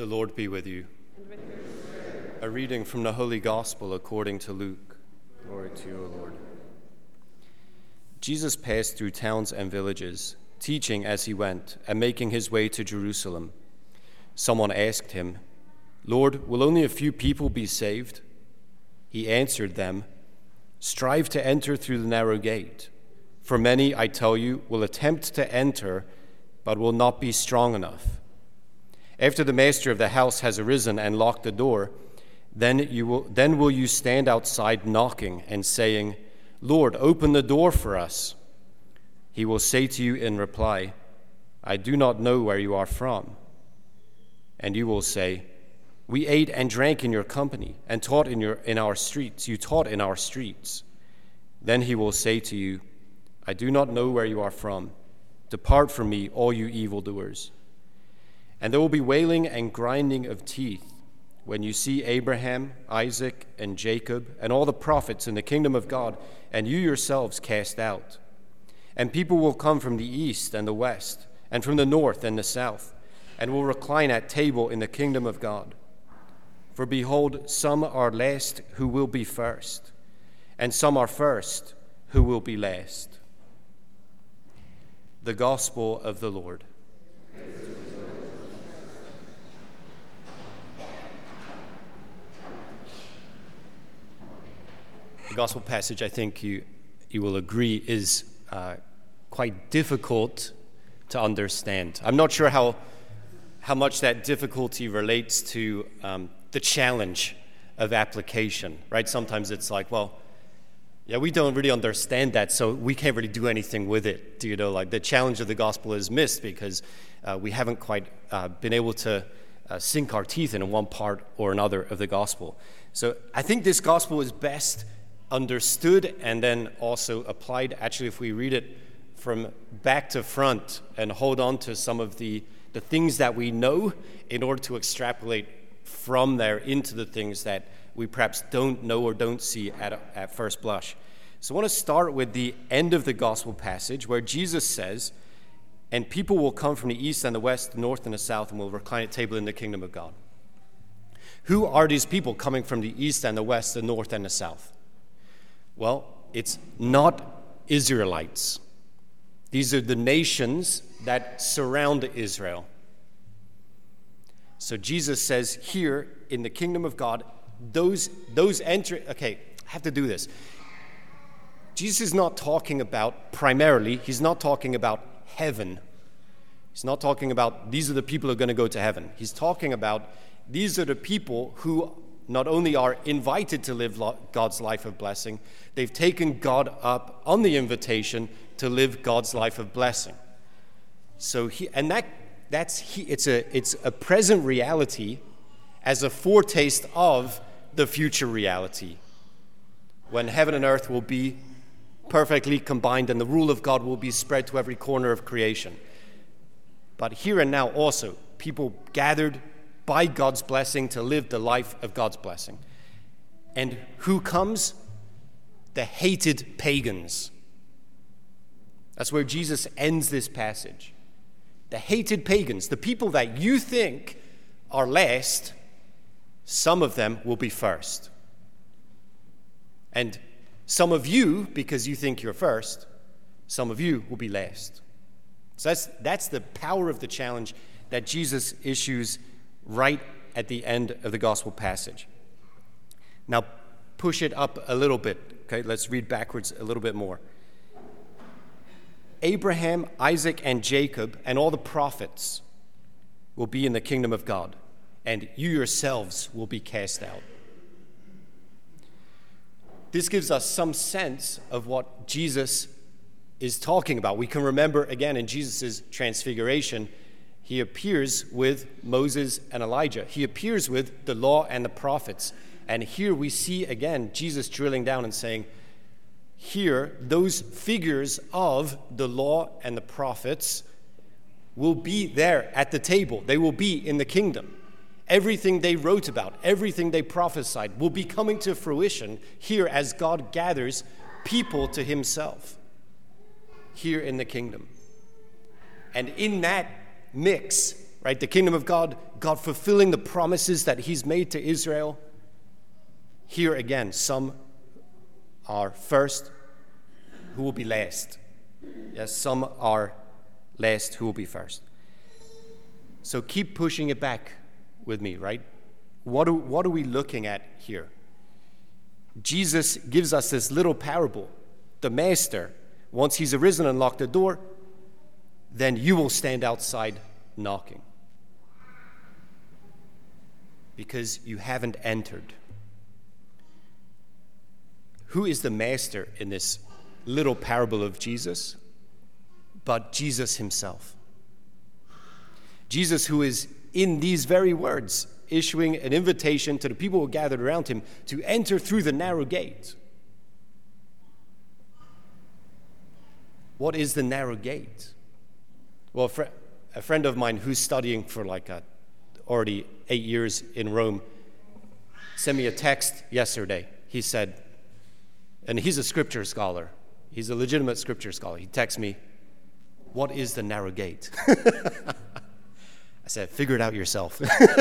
The Lord be with you. And with your spirit. A reading from the Holy Gospel according to Luke. Glory to you, O Lord. Jesus passed through towns and villages, teaching as he went and making his way to Jerusalem. Someone asked him, "Lord, will only a few people be saved?" He answered them, "Strive to enter through the narrow gate. For many, I tell you, will attempt to enter, but will not be strong enough. After the master of the house has arisen and locked the door, then will you stand outside knocking and saying, 'Lord, open the door for us.' He will say to you in reply, 'I do not know where you are from.' And you will say, 'We ate and drank in your company and taught in our streets. You taught in our streets.' Then he will say to you, 'I do not know where you are from. Depart from me, all you evildoers.' And there will be wailing and grinding of teeth when you see Abraham, Isaac, and Jacob, and all the prophets in the kingdom of God, and you yourselves cast out. And people will come from the east and the west, and from the north and the south, and will recline at table in the kingdom of God. For behold, some are last who will be first, and some are first who will be last." The Gospel of the Lord. The gospel passage, I think you will agree, is quite difficult to understand. I'm not sure how much that difficulty relates to the challenge of application, right? Sometimes it's like, well, yeah, we don't really understand that, so we can't really do anything with it. Like the challenge of the gospel is missed because we haven't quite been able to sink our teeth in one part or another of the gospel. So I think this gospel is best understood and then also applied. Actually, if we read it from back to front and hold on to some of the things that we know in order to extrapolate from there into the things that we perhaps don't know or don't see at first blush. So I want to start with the end of the gospel passage where Jesus says, "And people will come from the east and the west, the north and the south, and will recline at table in the kingdom of God." Who are these people coming from the east and the west, the north and the south? Well, it's not Israelites. These are the nations that surround Israel. So Jesus says here in the kingdom of God, those enter. Okay, I have to do this. Jesus is not talking about primarily, he's not talking about heaven. He's not talking about these are the people who are going to go to heaven. He's talking about these are the people who not only are invited to live God's life of blessing, they've taken God up on the invitation to live God's life of blessing. So it's a present reality as a foretaste of the future reality when heaven and earth will be perfectly combined and the rule of God will be spread to every corner of creation. But here and now also, people gathered by God's blessing to live the life of God's blessing. And who comes? The hated pagans. That's where Jesus ends this passage. The hated pagans, the people that you think are last, some of them will be first. And some of you, because you think you're first, some of you will be last. So that's the power of the challenge that Jesus issues right at the end of the gospel passage. Now, push it up a little bit. Okay, let's read backwards a little bit more. Abraham, Isaac, and Jacob, and all the prophets will be in the kingdom of God, and you yourselves will be cast out. This gives us some sense of what Jesus is talking about. We can remember, again, in Jesus' transfiguration, he appears with Moses and Elijah. He appears with the law and the prophets. And here we see, again, Jesus drilling down and saying, here, those figures of the law and the prophets will be there at the table. They will be in the kingdom. Everything they wrote about, everything they prophesied will be coming to fruition here as God gathers people to himself here in the kingdom. And in that mix, right? The kingdom of God, God fulfilling the promises that he's made to Israel. Here again, some are first who will be last. Yes, some are last who will be first. So keep pushing it back with me, right? What are we looking at here? Jesus gives us this little parable. The master, once he's arisen and locked the door, then you will stand outside knocking. Because you haven't entered. Who is the master in this little parable of Jesus? But Jesus himself. Jesus, who is in these very words issuing an invitation to the people who gathered around him to enter through the narrow gate. What is the narrow gate? Well, a friend of mine who's studying for already 8 years in Rome sent me a text yesterday. He said, and he's a scripture scholar. He's a legitimate scripture scholar. He texts me, "What is the narrow gate?" I said, "Figure it out yourself."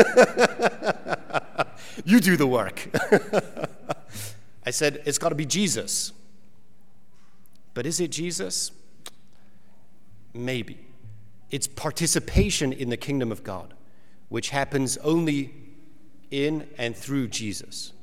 You do the work. I said, "It's got to be Jesus." But is it Jesus? Maybe. It's participation in the kingdom of God, which happens only in and through Jesus.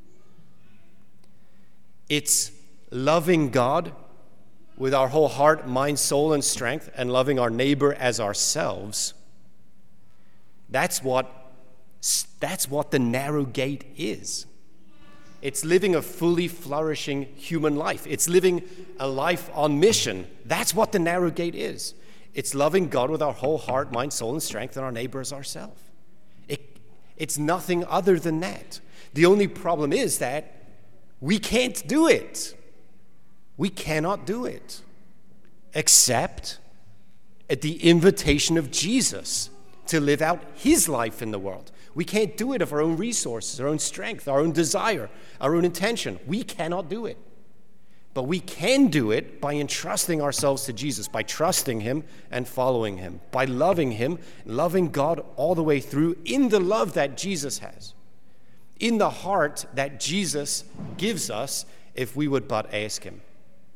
It's loving God with our whole heart, mind, soul, and strength, and loving our neighbor as ourselves. That's what the narrow gate is. It's living a fully flourishing human life. It's living a life on mission. That's what the narrow gate is. It's loving God with our whole heart, mind, soul, and strength, and our neighbor as ourselves. It's nothing other than that. The only problem is that we can't do it. We cannot do it, except at the invitation of Jesus to live out his life in the world. We can't do it of our own resources, our own strength, our own desire, our own intention. We cannot do it. But we can do it by entrusting ourselves to Jesus, by trusting him and following him, by loving him, loving God all the way through in the love that Jesus has, in the heart that Jesus gives us if we would but ask him.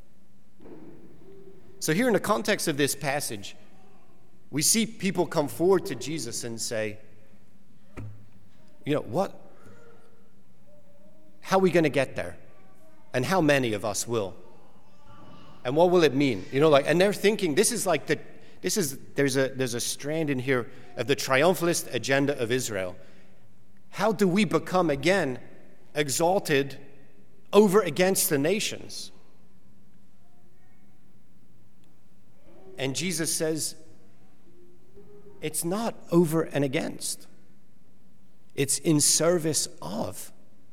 So here in the context of this passage, we see people come forward to Jesus and say, how are we going to get there? And how many of us will? And what will it mean? And they're thinking, there's a strand in here of the triumphalist agenda of Israel. How do we become again exalted over against the nations? And Jesus says, it's not over and against. It's in service of.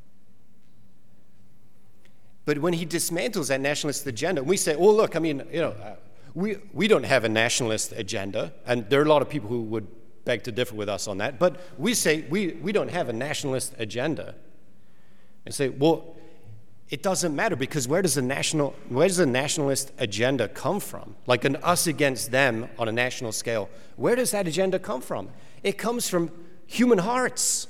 But when he dismantles that nationalist agenda, we say, oh, look, we don't have a nationalist agenda. And there are a lot of people who would beg to differ with us on that. But we say we don't have a nationalist agenda. And say, well, it doesn't matter, because where does the nationalist agenda come from? Like an us against them on a national scale. Where does that agenda come from? It comes from human hearts.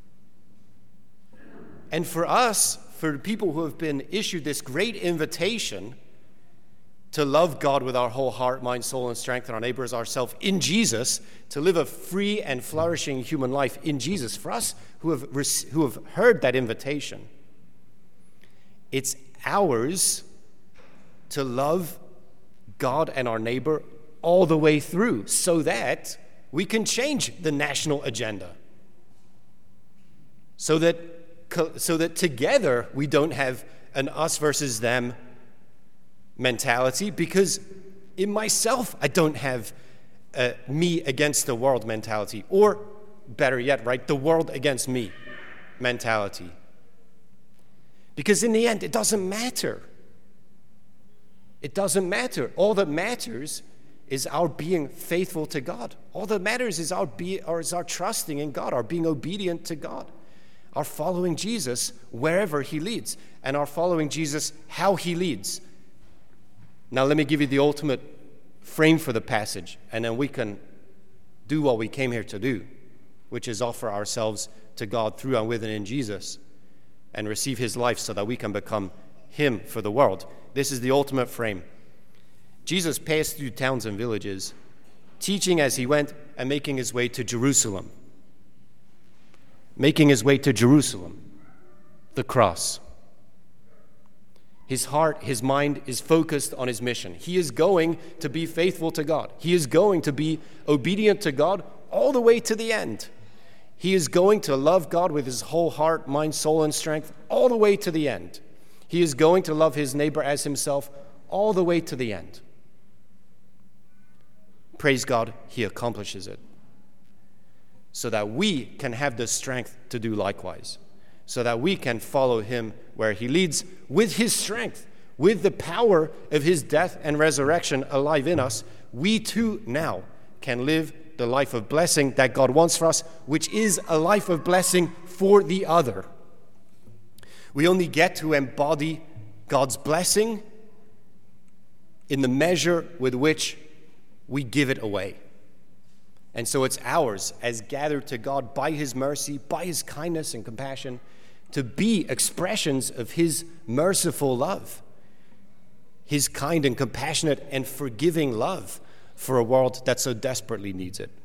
And for us, for the people who have been issued this great invitation to love God with our whole heart, mind, soul, and strength, and our neighbor as ourselves in Jesus, to live a free and flourishing human life in Jesus, for us who have heard that invitation, it's ours to love God and our neighbor all the way through, so that we can change the national agenda. So that together we don't have an us versus them mentality, because in myself I don't have a me against the world mentality, or better yet, right, the world against me mentality. Because in the end, it doesn't matter. It doesn't matter. All that matters is our being faithful to God. All that matters is our trusting in God, our being obedient to God, our following Jesus wherever he leads, and our following Jesus how he leads. Now let me give you the ultimate frame for the passage, and then we can do what we came here to do, which is offer ourselves to God through and with and in Jesus and receive his life so that we can become him for the world. This is the ultimate frame. Jesus passed through towns and villages, teaching as he went and making his way to Jerusalem. Making his way to Jerusalem, the cross. His heart, his mind is focused on his mission. He is going to be faithful to God. He is going to be obedient to God all the way to the end. He is going to love God with his whole heart, mind, soul, and strength all the way to the end. He is going to love his neighbor as himself all the way to the end. Praise God, he accomplishes it, so that we can have the strength to do likewise, so that we can follow him where he leads with his strength, with the power of his death and resurrection alive in us. We too now can live the life of blessing that God wants for us, which is a life of blessing for the other. We only get to embody God's blessing in the measure with which we give it away. And so it's ours, as gathered to God by his mercy, by his kindness and compassion, to be expressions of his merciful love, his kind and compassionate and forgiving love for a world that so desperately needs it.